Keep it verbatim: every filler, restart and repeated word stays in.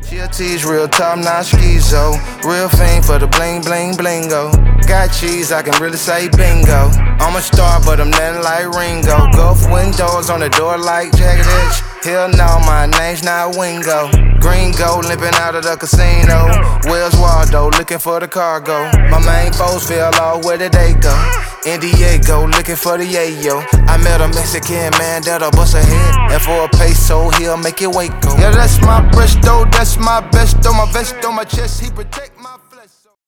She a tease, real top notch schizo. Real fiend for the bling bling blingo. Got cheese, I can really say bingo. I'm a star, but I'm nothing like Ringo. Gulf windows on the door like Jagged Edge. Hell no, my name's not Wingo. Green gold limping out of the casino. Wells Waldo looking for the cargo. My main foes fell off, where did they go? In Diego looking for the yayo. I met a Mexican man that'll bust a head. And for a peso, he'll make it Waco. Yeah, that's my Bristol, that's my best on my vest on my chest. He protect my